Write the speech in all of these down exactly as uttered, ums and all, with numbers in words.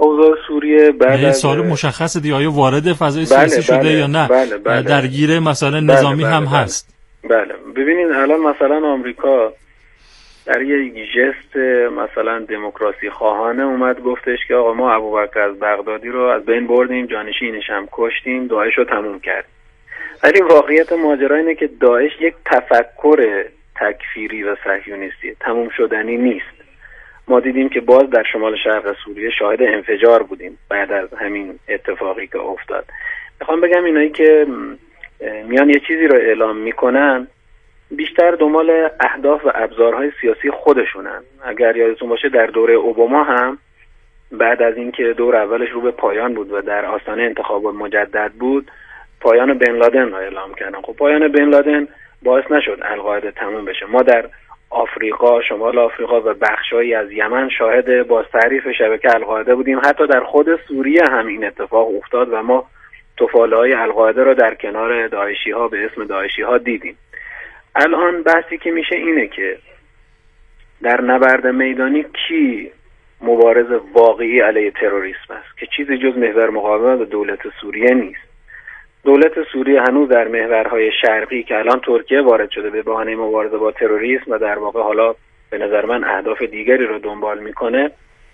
اوضاع سوریه بعد یعنی از سوال مشخص دیگه آیا وارد فضای سیاسی بله شده بله یا نه؟ بله بله درگیر مثلا نظامی بله هم بله هست. بله ببینید الان مثلا آمریکا در یک ژست مثلا دموکراسی خواهانه اومد گفتش که آقا ما ابوبکر از بغدادی رو از بین بردیم، جانشینش هم کشتیم، داعش رو تموم کردیم. ولی واقعیت ماجرا اینه که داعش یک تفکر تکفیری و صهیونیستی تموم شدنی نیست. ما دیدیم که باز در شمال شرق سوریه شاهد انفجار بودیم بعد از همین اتفاقی که افتاد. میخوام بگم اینایی که میان یه چیزی رو اعلام میکنن بیشتر دنبال اهداف و ابزارهای سیاسی خودشونن. اگر یادتون باشه در دوره اوباما هم بعد از اینکه دور اولش رو به پایان بود و در آستانه انتخابات مجدد بود، پایان بن لادن رو اعلام کردن. خب پایان بن لادن باعث نشد القاعده تموم بشه. ما در آفریقا، شمال آفریقا و بخشایی از یمن شاهد باز تعریف شبکه القاعده بودیم. حتی در خود سوریه هم این اتفاق افتاد و ما توفالهای القاعده رو در کنار داعشی ها به اسم داعشی ها دیدیم. الان بحثی که میشه اینه که در نبرد میدانی کی مبارز واقعی علیه تروریسم است که چیزی جز محور مقاومت و دولت سوریه نیست. دولت سوریه هنوز در محورهای شرقی که الان ترکیه وارد شده به بهانه مبارزه با تروریسم و در واقع حالا به نظر من اهداف دیگری رو دنبال میکنه،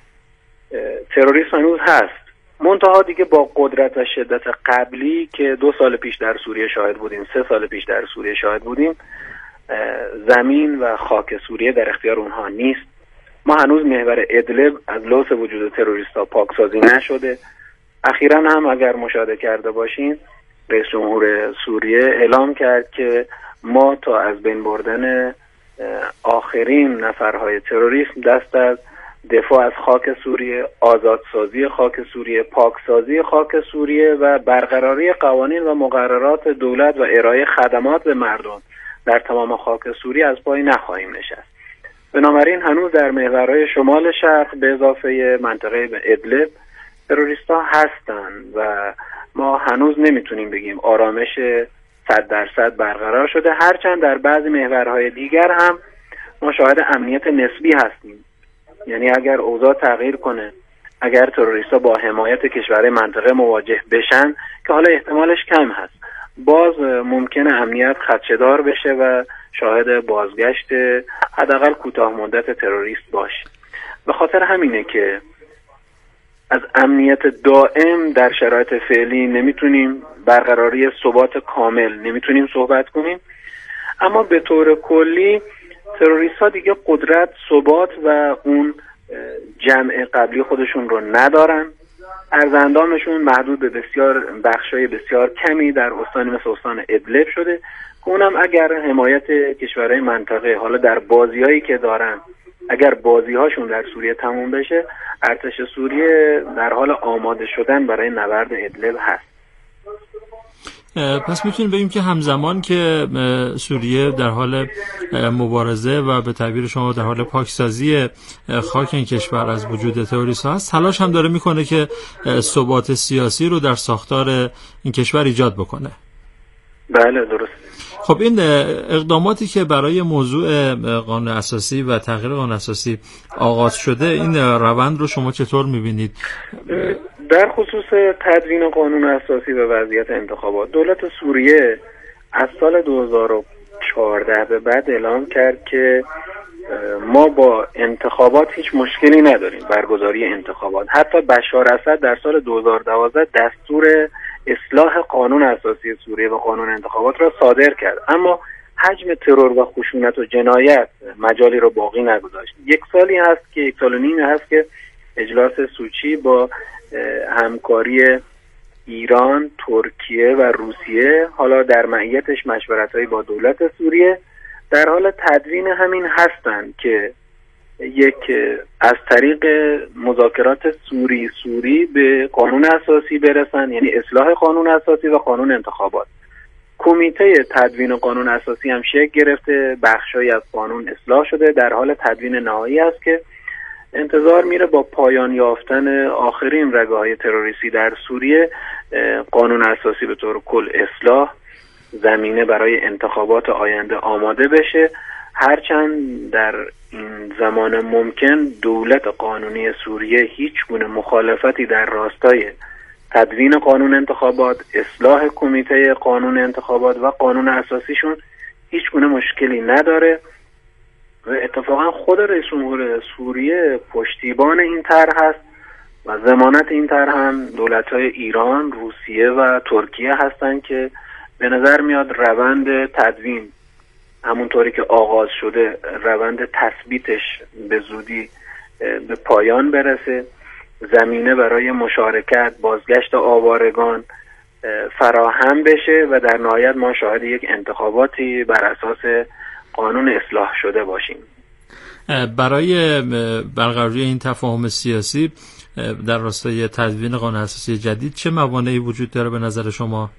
تروریسم هنوز هست. منتها دیگه با قدرت و شدت قبلی که دو سال پیش در سوریه شاهد بودیم، سه سال پیش در سوریه شاهد بودیم، زمین و خاک سوریه در اختیار اونها نیست. ما هنوز محور ادلب از لوث وجود تروریستا پاکسازی نشده. اخیراً هم اگر مشاهده کرده باشین رئیس جمهور سوریه اعلام کرد که ما تا از بین بردن آخرین نفرهای تروریسم دست از دفاع از خاک سوریه، آزادسازی خاک سوریه، پاکسازی خاک سوریه و برقراری قوانین و مقررات دولت و ارائه خدمات به مردم در تمام خاک سوریه از پای نخواهیم نشست. بنابراین هنوز در محورهای شمال شرق به اضافه منطقه ادلب تروریست‌ها هستن و ما هنوز نمیتونیم بگیم آرامش صد درصد برقرار شده، هرچند در بعضی محورهای دیگر هم ما شاهد امنیت نسبی هستیم. یعنی اگر اوضاع تغییر کنه، اگر تروریست‌ها با حمایت کشورهای منطقه مواجه بشن که حالا احتمالش کم هست، باز ممکنه امنیت خدشه‌دار بشه و شاهد بازگشت حداقل کوتاه مدت تروریست باشه. به خاطر همینه که از امنیت دائم در شرایط فعلی نمیتونیم، برقراری ثبات کامل نمیتونیم صحبت کنیم، اما به طور کلی تروریست ها دیگه قدرت، ثبات و اون جمع قبلی خودشون رو ندارن. ارزاندامشون محدود به بسیار بخشای بسیار کمی در استانی مثل استان ادلب شده که اونم اگر حمایت کشورهای منطقه حالا در بازیایی که دارن، اگر بازی‌هاشون در سوریه تموم بشه، ارتش سوریه در حال آماده شدن برای نبرد ادلب هست. پس میتونیم بگیم که همزمان که سوریه در حال مبارزه و به تعبیر شما در حال پاکسازی خاک این کشور از وجود تروریست‌ها هست، تلاش هم داره میکنه که ثبات سیاسی رو در ساختار این کشور ایجاد بکنه. بله درست. خب این اقداماتی که برای موضوع قانون اساسی و تغییر قانون اساسی آغاز شده، این روند رو شما چطور میبینید؟ در خصوص تدوین قانون اساسی و وضعیت انتخابات، دولت سوریه از سال دو هزار و چهارده به بعد اعلام کرد که ما با انتخابات هیچ مشکلی نداریم، برگزاری انتخابات. حتی بشار اسد در سال دو هزار و دوازده دستور اصلاح قانون اساسی سوریه و قانون انتخابات را صادر کرد، اما حجم ترور و خشونت و جنایت مجالی را باقی نگذاشت. یک سالی هست که یک سال و نیمی هست که اجلاس سوچی با همکاری ایران، ترکیه و روسیه، حالا در معیتش مشورت‌هایی با دولت سوریه، در حال تدوین همین هستند که یک از طریق مذاکرات سوری سوری به قانون اساسی برسن، یعنی اصلاح قانون اساسی و قانون انتخابات. کمیته تدوین قانون اساسی هم شکل گرفته، بخشایی از قانون اصلاح شده، در حال تدوین نهایی است که انتظار میره با پایان یافتن آخرین رگه‌های تروریستی در سوریه قانون اساسی به طور کل اصلاح، زمینه برای انتخابات آینده آماده بشه. هرچند در این زمان ممکن دولت قانونی سوریه هیچ گونه مخالفتی در راستای تدوین قانون انتخابات، اصلاح کمیته قانون انتخابات و قانون اساسیشون هیچ گونه مشکلی نداره و اتفاقا خود رئیس جمهور سوریه پشتیبان این طرح هست و ضمانت این طرح هم دولت‌های ایران، روسیه و ترکیه هستند که به نظر میاد روند تدوین همونطوری که آغاز شده روند تثبیتش به زودی به پایان برسه، زمینه برای مشارکت، بازگشت آوارگان فراهم بشه و در نهایت ما شاهد یک انتخاباتی بر اساس قانون اصلاح شده باشیم. برای برقراری این تفاهم سیاسی در راستای تدوین قانون اساسی جدید چه موانعی وجود داره به نظر شما؟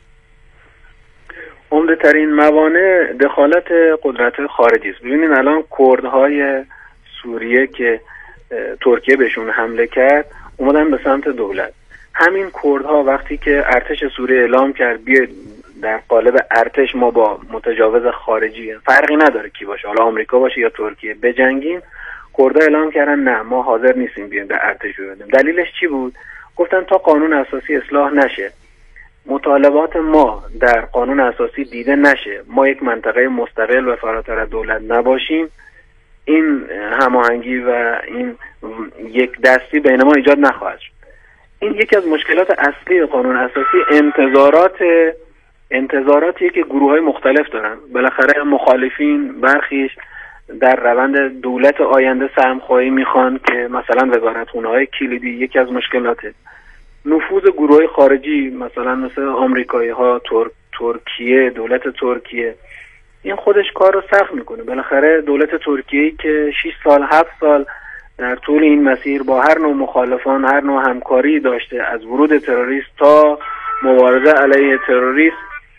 عمده ترین موانع دخالت قدرت خارجی است. ببینید الان کردهای سوریه که ترکیه بهشون حمله کرد اومدن به سمت دولت. همین کردها وقتی که ارتش سوریه اعلام کرد بیاید در قالب ارتش ما با متجاوز خارجی، فرقی نداره کی باشه، حالا آمریکا باشه یا ترکیه، بجنگیم، کردها اعلام کردن نه ما حاضر نیستیم بیایم به ارتش بدیم. دلیلش چی بود؟ گفتن تا قانون اساسی اصلاح نشه، مطالبات ما در قانون اساسی دیده نشه، ما یک منطقه مستقل و فراتر از دولت نباشیم، این هماهنگی و این یک دستی بین ما ایجاد نخواهد شد. این یکی از مشکلات اصلی قانون اساسی انتظارات انتظاراتی که گروه‌های مختلف دارن. بالاخره مخالفین برخیش در روند دولت آینده سهم‌خواهی میخوان که مثلا وزارتخونه‌های کلیدی یکی از مشکلاته. نفوذ گروه‌های خارجی مثلا مثل آمریکایی‌ها، ترک، ترکیه، دولت ترکیه، این خودش کار رو سخت میکنه. بالاخره دولت ترکیه‌ای که شش سال هفت سال در طول این مسیر با هر نوع مخالفان هر نوع همکاری داشته، از ورود تروریست تا مبارزه علیه تروریست،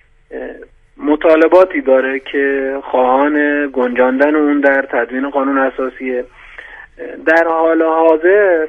مطالباتی داره که خواهان گنجاندن اون در تدوین قانون اساسیه. در حال حاضر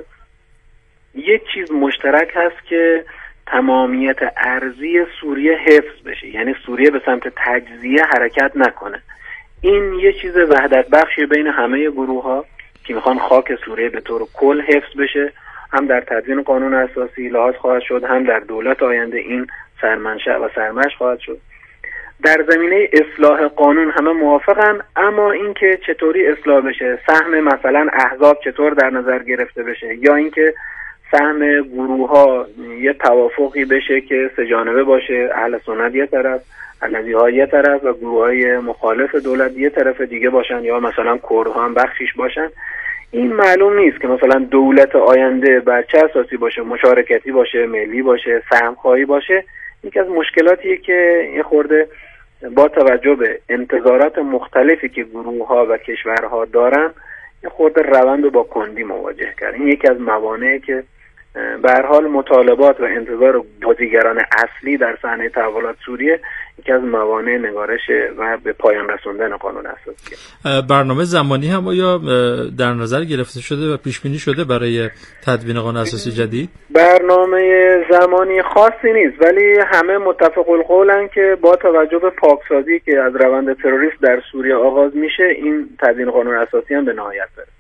یک چیز مشترک هست که تمامیت ارضی سوریه حفظ بشه، یعنی سوریه به سمت تجزیه حرکت نکنه. این یه چیز وحدت بخشی بین همه گروه ها که میخوان خاک سوریه به طور کل حفظ بشه، هم در تدوین قانون اساسی لحاظ خواهد شد، هم در دولت آینده این سرمنشأ و سرمشق خواهد شد. در زمینه اصلاح قانون همه موافقن، اما اینکه چطوری اصلاح بشه، سهم مثلا احزاب چطور در نظر گرفته بشه، یا اینکه سهم گروه ها یه توافقی بشه که سه جانبه باشه، اهل سنت یه طرف، علوی ها یه طرف و گروه های مخالف دولت یه طرف دیگه باشن، یا مثلا کردها هم بخشیش باشن. این معلوم نیست که مثلا دولت آینده بر چه اساسی باشه، مشارکتی باشه، ملی باشه، سهمخواهی باشه. یکی از مشکلاتیه که یه خورده با توجه به انتظارات مختلفی که گروه ها و کشورها دارن یه خورده روند رو با کندی مواجه کرد. این یکی از موانعی که به هر حال مطالبات و انتظار بازیگران اصلی در صحنه تحولات سوریه یکی از موانع نگارش و به پایان رسوندن قانون اساسی. برنامه زمانی هم آیا در نظر گرفته شده و پیش بینی شده برای تدوین قانون اساسی جدید؟ برنامه زمانی خاصی نیست، ولی همه متفق القولن که با توجه به پاکسازی که از روند تروریسم در سوریه آغاز میشه، این تدوین قانون اساسی هم به نهایت برسه.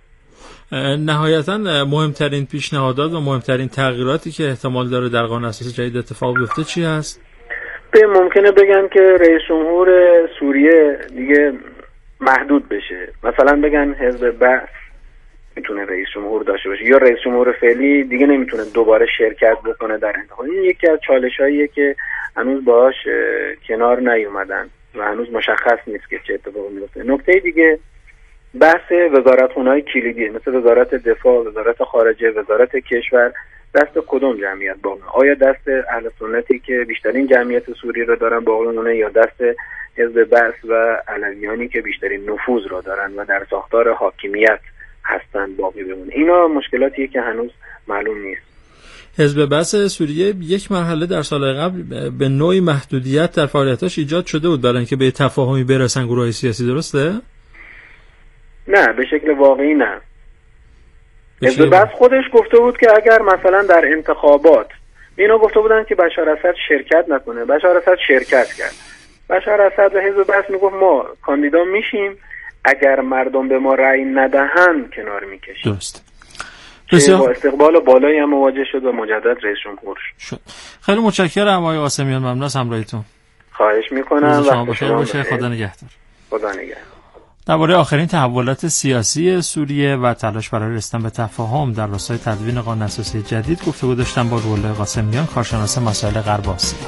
نهایتاً مهمترین پیشنهادات و مهمترین تغییراتی که احتمال داره در قانون اساسی جدید اتفاق بیفته چی هست؟ به ممکنه بگن که رئیس جمهور سوریه دیگه محدود بشه، مثلا بگن حزب بعث میتونه رئیس جمهور داشته باشه، یا رئیس جمهور فعلی دیگه نمیتونه دوباره شرکت بکنه در انتخاب. این یکی از چالشاییه که هنوز باهاش کنار نیومدن و هنوز مشخص نیست که چه اتفاقی میفته. نکته دیگه بحث وزارتخونه‌های کلیدی مثل وزارت دفاع، وزارت خارجه، وزارت کشور دست کدوم جمعیت باقی؟ آیا دست اهل سنتی که بیشترین جمعیت سوریه رو دارن باقی مونه، یا دست حزب بعث و علویانی که بیشترین نفوذ رو دارن و در ساختار حاکمیت هستن باقی بمونه؟ اینا مشکلاتیه که هنوز معلوم نیست. حزب بعث سوریه یک مرحله در سال قبل به نوعی محدودیت در فعالیتاش ایجاد شده بود برای اینکه به تفاهمی برسن گروه‌های سیاسی، درسته؟ نه، به شکل واقعی نه. حزب بعث خودش گفته بود که اگر مثلا در انتخابات، اینا گفته بودن که بشار اسد شرکت نکنه، بشار اسد شرکت کرد. بشار اسد و حزب بعث میگفت ما کاندیدا میشیم، اگر مردم به ما رأی ندهند کنار میکشیم. درست. بسیار با استقبال بالایی هم مواجه شد و مجدد رئیس جمهور شد. خیلی متشکرم آقای قاسمیان، ممنون از همراهیتون. خواهش میکنم. روز شما بخیر باشه. خدا نگهدار. خدا نگهدار. درباره آخرین تحولات سیاسی سوریه و تلاش برای رسیدن به تفاهم در راستای تدوین قانون اساسی جدید گفتگو داشتم با روح‌الله قاسمیان، کارشناس مسائل غرب آسیا.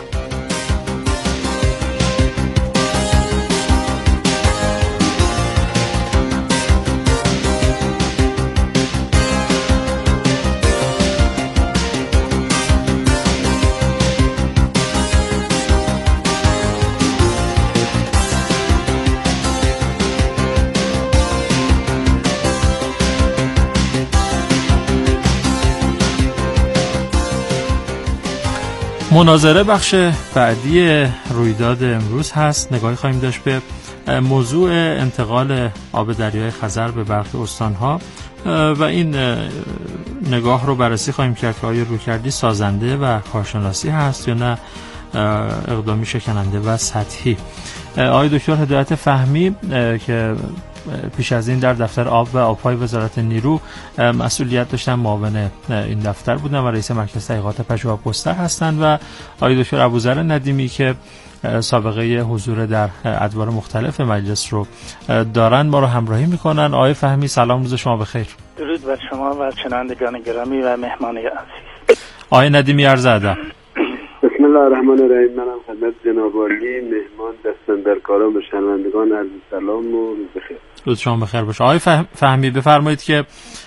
مناظره بخش بعدی رویداد امروز هست. نگاهی خواهیم داشت به موضوع انتقال آب دریای خزر به برخی استانها و این نگاه رو بررسی خواهیم کرد که آیا رویکردی سازنده و کارشناسی هست یا نه اقدامی شکننده و سطحی. آقای دکتر هدایت فهمی که پیش از این در دفتر آب و آبهای وزارت نیرو مسئولیت داشتن، معاون این دفتر بودن و رئیس مرکز تحقیقات پژوهش‌گستر هستند، و آقای دکتر ابوذر ندیمی که سابقه حضور در ادوار مختلف مجلس رو دارن ما رو همراهی میکنن. آقای فهمی سلام، روز شما بخیر. درود بر شما و شنوندگان گرامی و مهمان عزیز. آقای ندیمی عرض ادب. بسم الله الرحمن الرحیم. منم خدمت جناب عالی مهمان دستاندرکاران و شنوندگان عرض سلام و روز بخیر. روز شما بخیر باشه. آقای فهمی بفرمایید که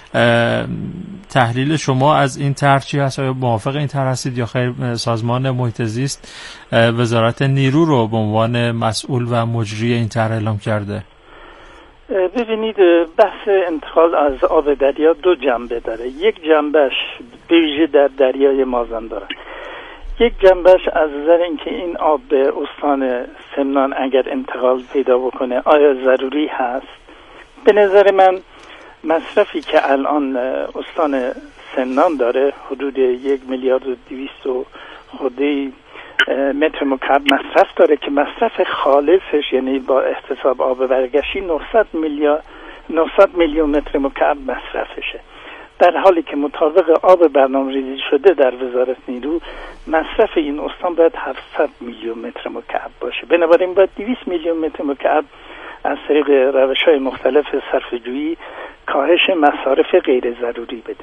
تحلیل شما از این طرح چی هست؟ آیا موافق این طرح هستید یا خیر سازمان محیط زیست وزارت نیرو رو به عنوان مسئول و مجری این طرح اعلام کرده؟ ببینید، بحث انتقال از آب دریا دو جنبه داره. یک جنبهش به ویژه در دریای مازندران، یک جنبهش از نظر اینکه این آب به استان سمنان اگر انتقال پیدا بکنه آیا ضروری هست. به نظر من مصرفی که الان استان سمنان داره حدود یک میلیارد و دویست و خورده متر مکعب مصرف داره که مصرف خالصش یعنی با احتساب آب برگشتی نهصد میلیارد نهصد میلیون متر مکعب مصرفشه، در حالی که مطابق آب برنامه‌ریزی شده در وزارت نیرو مصرف این استان باید هفتصد میلیون متر مکعب باشه. بنابراین باید دویست میلیون متر مکعب از طریق روش‌های مختلف صرفه‌جویی کاهش مصارف غیر ضروری بده.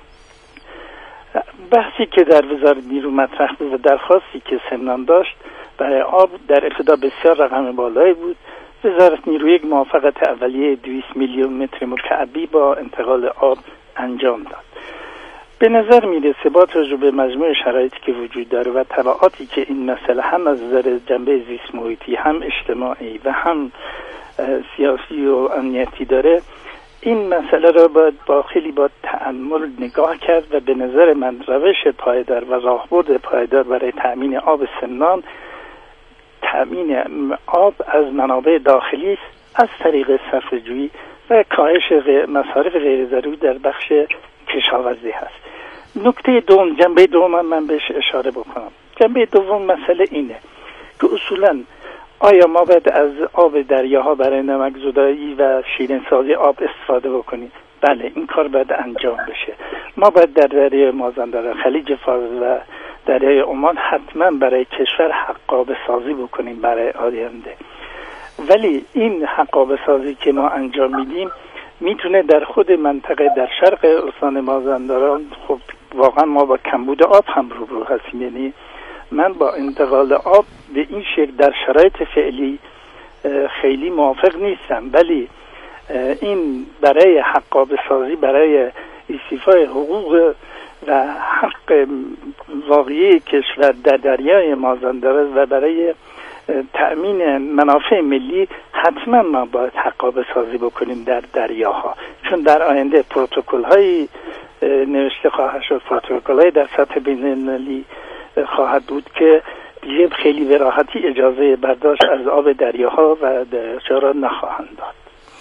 بحثی که در وزارت نیرو مطرح بود و درخواستی که سمنان داشت برای آب در ابتدا بسیار رقم بالایی بود. وزارت نیرو یک موافقت اولیه دویست میلیون متر مکعبی با انتقال آب انجام داد. به نظر میرسه با توجه به مجموع شرایطی که وجود داره و تبعاتی که این مسئله هم از نظر جنبه زیست محیطی هم اجتماعی و هم سیاسی و امنیتی داره، این مسئله را باید با خیلی با تأمل نگاه کرد و به نظر من روش پایدار و راهبرد پایدار برای تأمین آب سمنان تأمین آب از منابع داخلی است از طریق صرفه‌جویی و کاهش مصارف غیر ضروری در بخش کشاورزی هست. نکته دوم، جنبه دوم من بهش اشاره بکنم. جنبه دوم مسئله اینه که اصولاً آیا ما باید از آب دریاها برای نمک زدایی و شیرین سازی آب استفاده بکنیم؟ بله، این کار باید انجام بشه. ما باید در دریای مازندران، خلیج فارس و دریای عمان حتما برای کشور حقابه سازی بکنیم برای آینده. ولی این حقابه سازی که ما انجام میدیم میتونه در خود منطقه در شرق استان مازندران، خب واقعا ما با کمبود آب هم روبرو هستیم. یعنی من با انتقال آب به این شکل در شرایط فعلی خیلی موافق نیستم، ولی این برای حقابه سازی، برای استیفای حقوق و حق واقعی کشور در دریای مازندران و برای تأمین منافع ملی حتما ما باید حقابه سازی بکنیم در دریاها، چون در آینده پروتکل هایی نوشته خواهد شد، پروتکل های در سطح بین‌المللی خواهد بود که دیگه خیلی به راحتی اجازه برداشت از آب دریاها و دریاچه را نخواهند داد.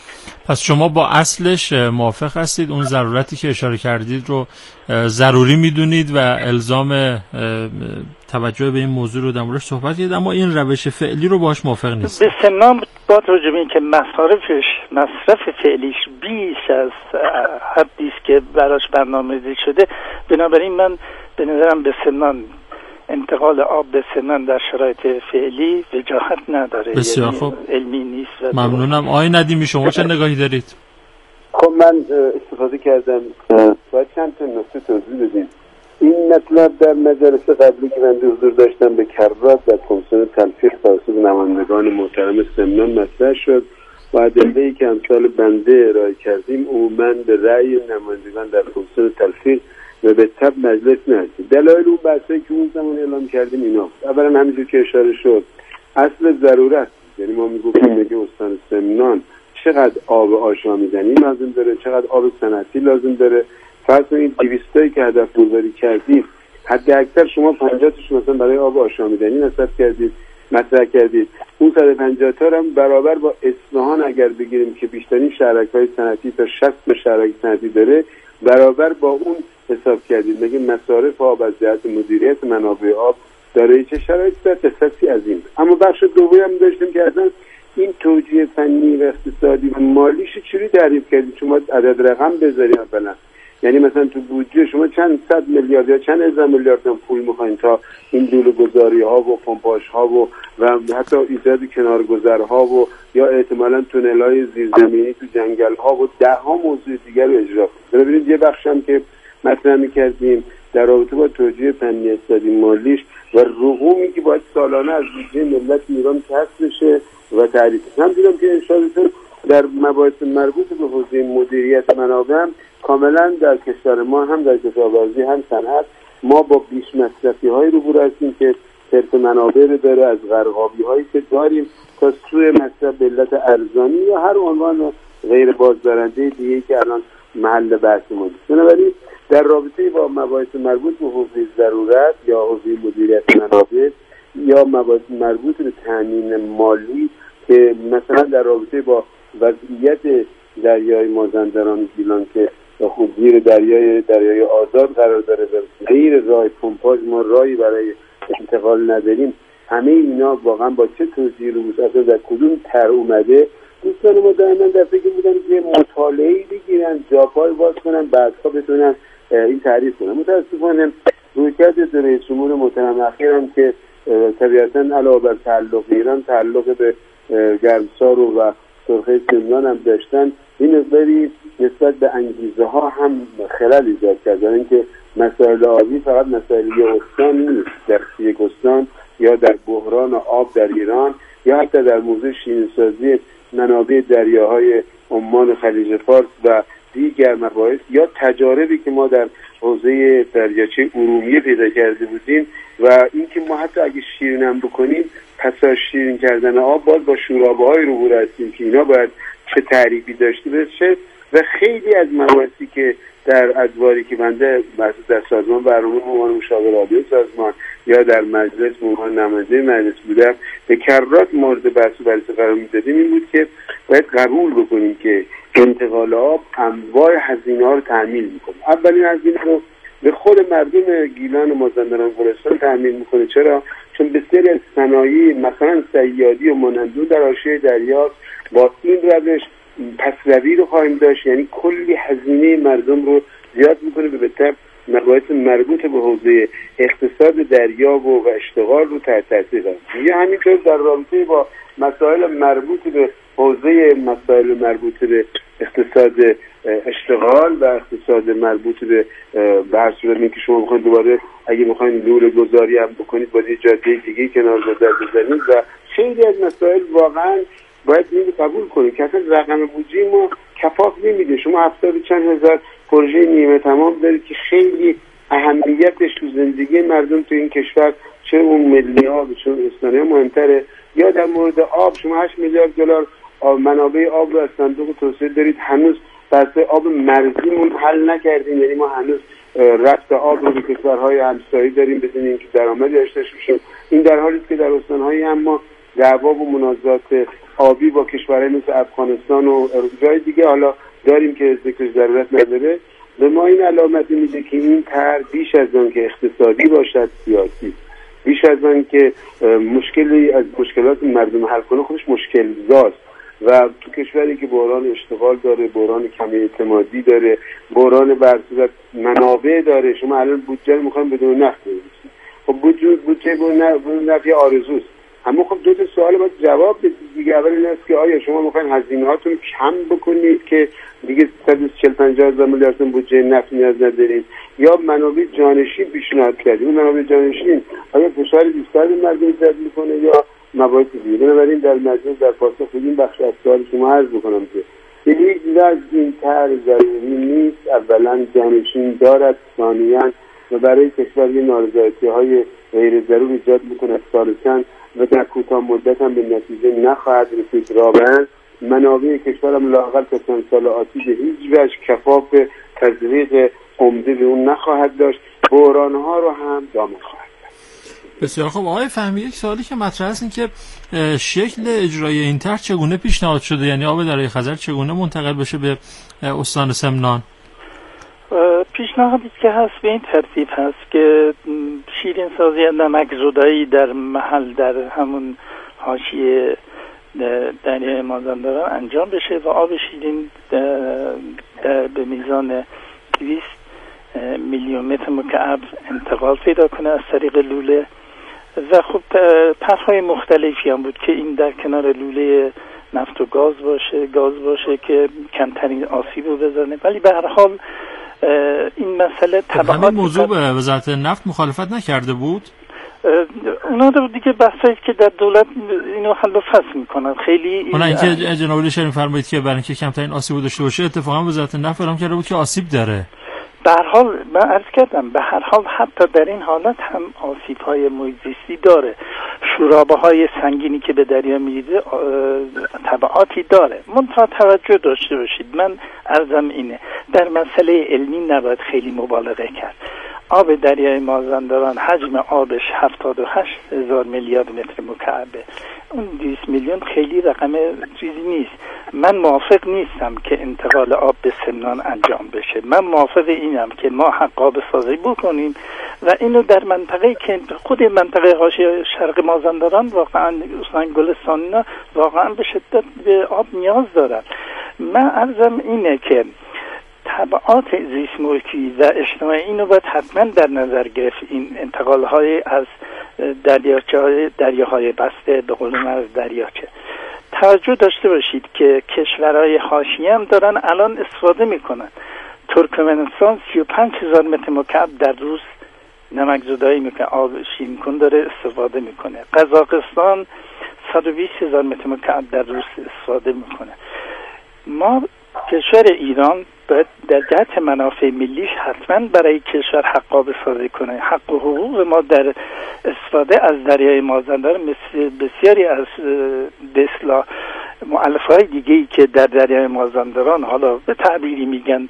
پس شما با اصلش موافق هستید؟ اون ضرورتی که اشاره کردید رو ضروری میدونید و الزام توجه به این موضوع رو در موردش صحبت کردید، اما این روش فعلی رو باهاش موافق نیست. به سنام با توجه به اینکه مصارفش مصرف فعلیش بیش از حدی است که براش برنامه‌ریزی شده، بنابراین من به نظرم به سنان انتقال آب به سنان در شرایط فعلی وجاهت نداره. بسیار یعنی خوب، علمی نیست. ممنونم. آقای ندیمی شما چه نگاهی دارید؟ خب من استفاده کردم باید چند تا نکته توضیح بدیم. این مطلب در مجلس قبلی که من حضور داشتم به کرات در کمیسیون تلفیق توسط نمایندگان محترم سمنان مطرح شد و ادله‌ای که امثال بنده ارائه کردیم عموماً به رأی نمایندگان در کمیسیون تلفیق و به تب مجلس نرسید. دلایل اون بحثایی که اون زمان اعلام کردیم اینا. اولا همینجور که اشاره شد اصل ضرورت، یعنی ما میگفتیم میگه استان سمنان چقدر آب آشامیدنی لازم داره، چقدر آب صنعتی لازم داره. فرض کنید دویست تایی که هدف گذاری کردید حد اکثر شما پنجاه تاش مثلا برای آب آشامیدنی نصب کردید مطرح کردید. اون صد و پنجاه تا هم برابر با اصفهان اگر بگیریم که بیشترین شهرک‌های صنعتی تا شصت شهرک صنعتی داره برابر با اون حساب کردید. میگه مصارف آب از جهت مدیریت منابع آب داره چه شرایطی در قصصی عظیم. اما بخش دومی هم داشتیم که اصلا این توجیه فنی و اقتصادی و مالیش چجوری تعریف کردید؟ شما عدد رقم بذارید اولا، یعنی مثلا تو بودجه شما چند صد میلیارد یا چند هزار میلیارد هم پول میخواین تا این لوله گذاری ها و پمپاژ ها و و حتی ایجاد کنارگذرها و یا احتمالاً تونل های زیرزمینی تو جنگل ها و ده ها موضوع دیگر رو اجرا کنید. ببینید یه بخش هم که مطرح می‌کردیم در رابطه با توجیه فنی اقتصادی مالیش و رقومی که باید سالانه از بودجه ملت ایران کسب بشه و تعریف هم دیدم که انشاءالله در مباحث مربوط به حوزه مدیریت منابع هم کاملا در کشور ما هم در کشاورزی هم صنعت ما با بیش مصرفی های روبرو هستیم که صرف منابع رو داره، از غرقابی هایی که داریم تا سوء مصرف به علت ارزانی یا هر عنوان غیر بازدارنده دیگه که الان محل بحث ما. بنابراین در رابطه با مباحث مربوط به حوزه ضرورت یا حوزه مدیریت منابع یا مباحث مربوط به تامین مالی که مثلا در رابطه با وضعیت دریای مازندران گیلان که خود زیر دریای دریای آزاد قرار داره و غیر راه پمپاژ ما راهی برای انتقال نداریم، همه اینا واقعا با چه توجیه رو اصلا در کدوم تر اومده. دوستان ما دائما در فکر بودن که مطالعه‌ای بگیرن جاپای باز کنن بعدها بتونن این تعریف کنن. متاسفانه رویکرد رئیس جمهور محترم اخیرم که طبیعتاً علاوه بر تعلق ایران تعلق به گرمسار و سرخه سمنان هم داشتن، این مقداری نسبت به انگیزه ها هم خلل ایجاد کردن. اینکه مسائل آبی فقط مسائل یک استان نیست، در یک استان یا در بحران آب در ایران یا حتی در موضوع شیرین‌سازی منابع دریاهای عمان خلیج فارس و دیگر مباحث یا تجاربی که ما در حوزه دریاچه ارومیه پیدا کرده بودیم و اینکه ما حتی اگه شیرینم بکنیم پس از شیرین کردن آب باز با شورابه‌های روبرو هستیم که اینا باید چه تعریفی داشته باشه و خیلی از مباحثی که در ادواری که بنده در سازمان برنامه عنوان مشاور عالی سازمان یا در مجلس عنوان نماینده مجلس بودم به کرات مورد بحث و بررسی قرار می‌دادیم این بود که باید قبول بکنیم که انتقال آب انواع هزینه‌ها رو تحمیل می‌کنه. اولین هزینه رو به خود مردم گیلان و مازندران گلستان تحمیل می‌کنه. چرا؟ چون بسیاری از صنایع مثلا صیادی و مانندو در حاشیه دریا با این روش پسروی رو خواهیم داشت، یعنی کلی هزینه مردم رو زیاد میکنه به بهتر مباحث مربوط به حوزه اقتصاد دریا و, و اشتغال رو تحت تاثیر قرار. یا همینطور در رابطه با مسائل مربوط به حوزه مسائل مربوط به اقتصاد اشتغال و اقتصاد مربوط به به هر صورت اینکه شما بخواید دوباره اگه بخواید لوله گذاری هم بکنید با یه جاده دیگه کنار گذر بزنید و خیلی از مسائل واقعا باید این قبول کنید که اصلا رقم بودجه ما کفاف نمیده. شما هفتاد چند هزار پروژه نیمه تمام دارید که خیلی اهمیتش تو زندگی مردم تو این کشور چه اون ملی ها و چه استانی ها مهمتره. یا در مورد آب شما هشت میلیارد دلار منابع آب رو از صندوق توسعه دارید، هنوز بحث آب مرزیمون حل نکردیم، یعنی ما هنوز رفت آب رو به کشورهای همسایه داریم بدون اینکه درآمدی داشته باشیم. این در حالی است که در استان‌های هم ما دعوا و منازعات آبی با کشورهای مثل افغانستان و جای دیگه حالا داریم که ذکر ضرورت نداره، به ما این علامت میده که این طرح بیش از آن که اقتصادی باشد سیاسی، بیش از آن که مشکلی از مشکلات مردم حل کنه خودش مشکل زاست و تو کشوری که بحران اشتغال داره، بحران کمی اعتمادی داره، بحران برصورت منابع داره. شما الان بودجه رو میخوایم بدون نفت بنویسید، خب بودجه بودجه بدون نفت یه آرزوست. اما خب دو تا سوال باید جواب بدید دیگه. اول این است که آیا شما میخواین هزینه‌هاتون کم بکنید که دیگه صد و چهل پنجاه هزار میلیارد تومان بودجه نفت نیاز ندارید، یا منابع جانشین پیشنهاد کردید؟ اون منابع جانشین آیا فشار بیشتر به مردم ایجاد میکنه یا موارد دیگه؟ بنابراین در مجلس در پاسخ این بخش از سوال شما عرض میکنم که به هیچ وجه این طرح ضروری نیست. اولا جانشین دارد، ثانیاً و برای کشور یه نارضایتی‌های غیر ضروری ایجاد میکنه، ثالثاً و در کوتاه مدت هم به نتیجه نخواهد رسید. رابعاً منابع کشورم لااقل تا چند سال آتی به هیچ وجه کفاف تزریق عمده به اون نخواهد داشت، بحران‌ها رو هم دامن خواهد. بسیار خوب آقای فهمی، یک سوالی که مطرح است این که شکل اجرای این طرح چگونه پیشنهاد شده؟ یعنی آب دریای خزر چگونه منتقل بشه به استان سمنان؟ پیشنهادی که هست به این ترتیب هست که شیرین سازی نمک زدایی در محل در همون حاشیه دریای مازندران انجام بشه و آب شیرین به میزان دویست میلیون متر مکعب انتقال پیدا کنه از طریق لوله. و خب پرهای مختلفی هم بود که این در کنار لوله نفت و گاز باشه گاز باشه که کمترین آسیب رو بزنه. ولی به هر حال این مسئله تبعات همین موضوع به وزارت نفت مخالفت نکرده بود؟ اونا رو دیگه بحثایی که در دولت اینو حل و فصل میکنن. خیلی اونا اینکه جناب علی شریف فرمایید که برای اینکه کمترین آسیب داشته باشه اتفاقا وزارت نفت اعلام کرده بود که آسیب داره. به هر حال من عرض کردم به هر حال حتی در این حالت هم آسیب‌های محیط زیستی داره. شورابه‌های سنگینی که به دریا میریزه تبعاتی داره. منتها توجه داشته باشید، من عرضم اینه در مسئله علمی نباید خیلی مبالغه کرد. آب دریای مازندران حجم آبش هفتاد و هشت هزار میلیارد متر مکعبه. اون دویست میلیون خیلی رقم چیزی نیست. من موافق نیستم که انتقال آب به سمنان انجام بشه. من موافق اینم که ما حقابه سازی بکنیم و اینو در منطقه که خود منطقه حاشیه شرق مازندران واقعا استان گلستان اینا واقعا به شدت به آب نیاز دارن. من عرضم اینه که تبعات زیست محیطی و اجتماعی اینو باید حتما در نظر گرفت. این انتقال‌های از دریاچه‌های دریاهای بسته به قول من از دریاچه توجه داشته باشید که کشورهای حاشیه هم دارن الان استفاده میکنن. ترکمنستان سی و پنج هزار متر مکعب در روز نمک زدایی میکنه، آب شیرین کن داره استفاده میکنه. قزاقستان صد و بیست هزار متر مکعب در روز استفاده میکنه. ما کشور ایران باید در جهت منافع ملیش حتما برای کشور حقابه سازی کنه. حق و حقوق ما در استفاده از دریای مازندران مثل بسیاری از به اصطلاح مؤلفه‌های دیگه‌ای که در دریای مازندران حالا به تعبیری میگن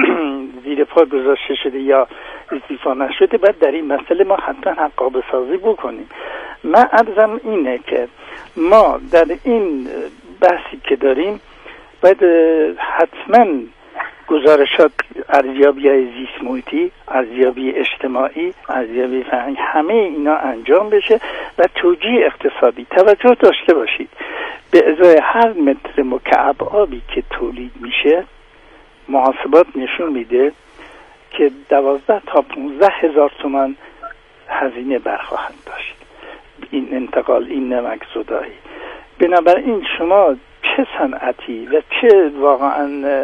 زیر پا گذاشته شده یا استیفا نشده، باید در این مسئله ما حتما حقابه سازی بکنیم. من عرضم اینه که ما در این بحثی که داریم باید حتما گزارشات ارزیابی های زیست محیطی، ارزیابی اجتماعی، ارزیابی فرهنگ، همه اینا انجام بشه و توجیه اقتصادی. توجه داشته باشید به ازای هر متر مکعب آبی که تولید میشه محاسبات نشون میده که دوازده تا پانزده هزار تومان هزینه برخواهد داشت این انتقال، این نمک زدایی. بنابراین شما چه صنعتی و چه واقعا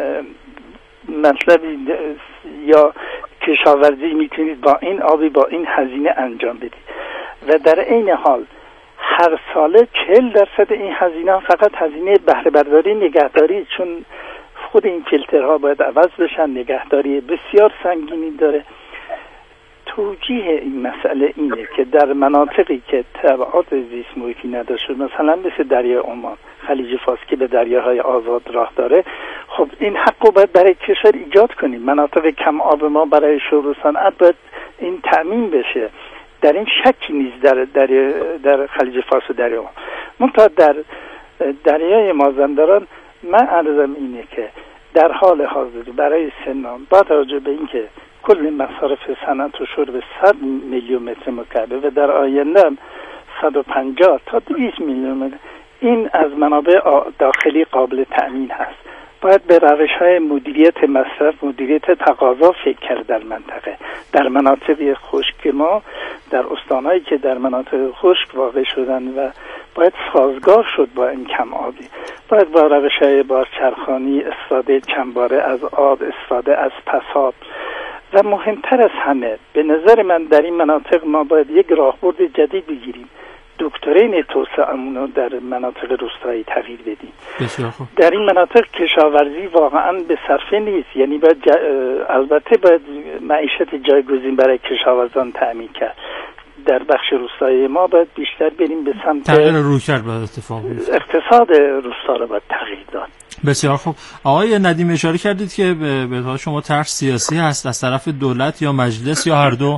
مطلبی یا کشاورزی میتونید با این آبی با این هزینه انجام بدید و در عین حال هر ساله چهل درصد این هزینه فقط هزینه بهره برداری نگهداری، چون خود این فیلترها باید عوض بشن، نگهداری بسیار سنگینی داره. توجیه این مسئله اینه که در مناطقی که تبعات زیست محیطی نداشته، مثلا مثل دریای عمان، خلیج فارس که به دریاهای آزاد راه داره، خب این حق رو باید برای کشور ایجاد کنیم. مناطق کم آب ما برای شغل و صنعت باید این تأمین بشه. در این شکی نیست در در در خلیج فارس و دریای عمان. منتها در دریای مازندران من عرضم اینه که در حال حاضر برای سنان با توجه به اینکه کل مصارف صنعت و شرب صد میلیون متر مکعب و در آینده صد و پنجاه تا دویست میلیون متر، این از منابع داخلی قابل تأمین هست. باید به روش‌های مدیریت مصرف، مدیریت تقاضا فکر کرد در منطقه. در مناطق خشک ما، در استانهایی که در مناطق خشک واقع شدن و باید سازگار شد با این کم آبی، باید با روش‌های بارچرخانی، استفاده چندباره از آب، استفاده از پساب و مهمتر از همه به نظر من در این مناطق ما باید یک راهبرد جدید بگیریم. دکترین توسعه‌مون رو در مناطق روستایی تغییر بدیم. بسیار خوب. در این مناطق کشاورزی واقعا به صرفه نیست، یعنی باید ج... البته باید معیشت جایگزین برای کشاورزان تأمین کرد. در بخش روستایی ما باید بیشتر بریم به سمت تغییر رویکرد باید اتفاق بیفته. اقتصاد روستا رو باید تغییر داد. بسیار خوب. آقای ندیم اشاره کردید که به به شما طرح سیاسی هست از طرف دولت یا مجلس یا هر دو.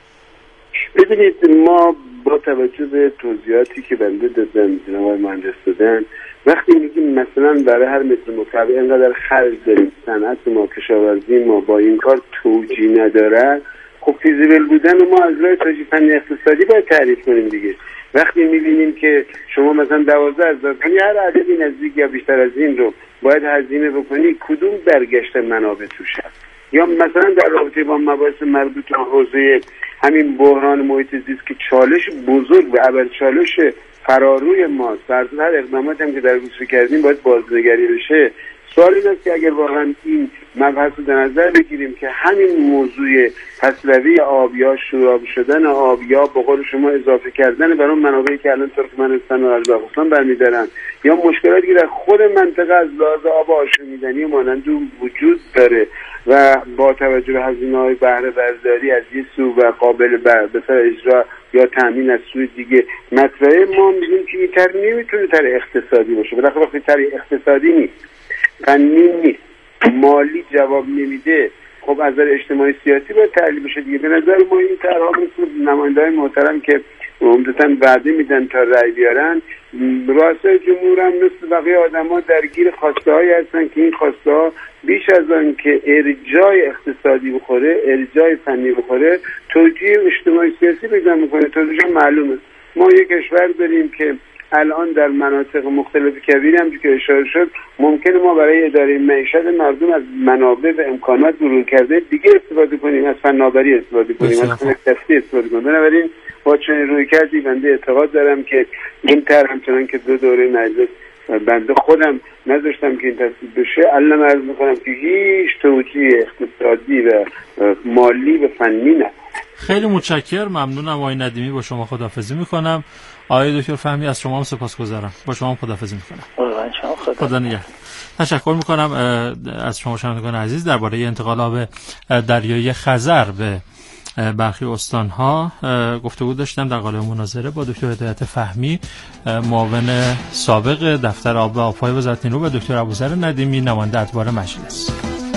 ببینید ما با توجه به توضیحاتی که بنده دادم، جناب آقای مهندس دادن، وقتی میگیم مثلا برای هر متر مکعب اینقدر خرج داریم، صنعت ما، کشاورزی ما با این کار توجیه نداره، خب فیزیبل بودن ما از راه توجیه فنی اقتصادی باید تعریف کنیم دیگه. وقتی میبینیم که شما مثلا دوازده هزار یعنی هر عددی نزدیک یا بیشتر از این رو باید هزینه بکنی، کدوم برگشت منابع توش هست؟ یا مثلا در رابطه با مباحث مربوط به حوزه همین بحران محیط زیست که چالش بزرگ و ابر چالش فراروی ماست، در هر اقداماتی هم که در گوشه کردیم باید بازنگری بشه. سوال این است که اگر واقعا این مبحث رو در نظر بگیریم که همین موضوع پسروی آب یا شوراب شدن آب یا به قول شما اضافه کردن بر اون منابعی که الان ترکمنستان و ازبکستان برمی‌دارن یا مشکلاتی که در خود منطقه از لحاظ آب آشامیدنی مانند وجود داره و با توجه به هزینه‌های بهره برداری از یک سو و قابل به سر اجرا یا تامین از سوی دیگه مطرحه، ما میگیم که این طرح نمیتونه طرح اقتصادی باشه. بالاخره وقتی طرح اقتصادی نیست، فنی نیست، مالی جواب نمیده، خب از نظر اجتماعی سیاسی باید تحلیل بشه دیگه. به نظر ما این طرح‌ها مثل نماینده‌های محترم که عمدتاً وعده میدن تا رأی بیارن، رؤسای جمهور هم مثل بقیه آدم‌ها درگیر خواسته‌هایی هستن که این خواسته‌ها بیش از آن که ارجای اقتصادی بخوره، ارجای فنی بخوره، توجیه اجتماعی سیاسی پیدا می‌کنه. توجیه معلومه. ما یک کشور داریم که الان در مناطق مختلف کبیری هم که اشاره شد ممکنه ما برای اداره معیشت مردم از منابع و امکانات ضرور کرده دیگه استفاده کنیم، از فناوری استفاده کنیم، از تکنولوژی استفاده کنیم. بنابراین با چنین رویکردی بنده اعتقاد دارم که این طرح همچنان که دو دوره مجلس بنده خودم نذاشتم که این تصویب بشه، الان عرض میکنم که هیچ توجیه اقتصادی و مالی و فنی نه. خیلی متشکرم، ممنونم آقای ندیمی، با شما خداحافظی میکنم. آقای دکتر فهمی از شما هم سپاسگزارم، با شما هم خداحافظی میکنم. خدا نگهدار. تشکر میکنم از شما شنوندگان عزیز. درباره انتقال آب دریای خزر به برخی استانها گفتگو داشتم در قالب مناظره با دکتر هدایت فهمی، معاون سابق دفتر آب و آبهای وزارت نیرو، و دکتر ابوذر ندیمی، نماینده ادوار مجلس.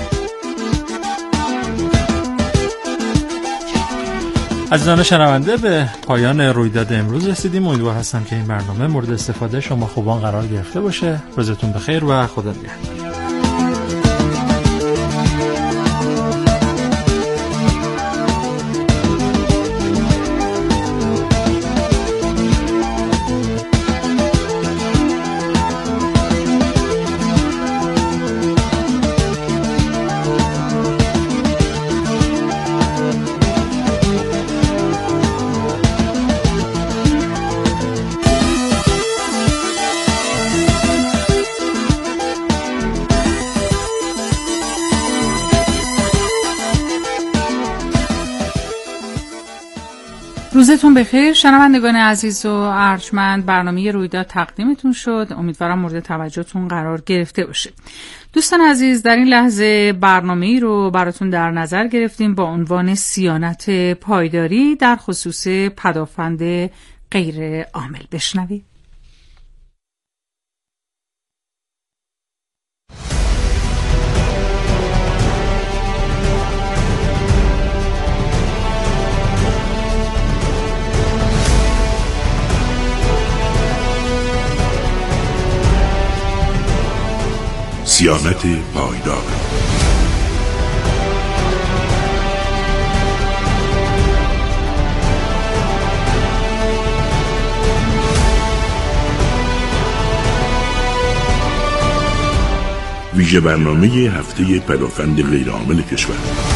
عزیزان شنونده، به پایان رویداد امروز رسیدیم. امیدوار هستم که این برنامه مورد استفاده شما خوبان قرار گرفته باشه. روزتون بخیر و خدا نگهدار. روزتون بخیر شنوندگان عزیز و ارجمند. برنامه رویداد تقدیمتون شد، امیدوارم مورد توجهتون قرار گرفته باشه. دوستان عزیز، در این لحظه برنامه‌ای رو براتون در نظر گرفتیم با عنوان صیانت پایداری در خصوص پدافند غیر عامل. بشنوید. صیانت پایدار. ویژه برنامه هفته پدافند غیرعامل کشور.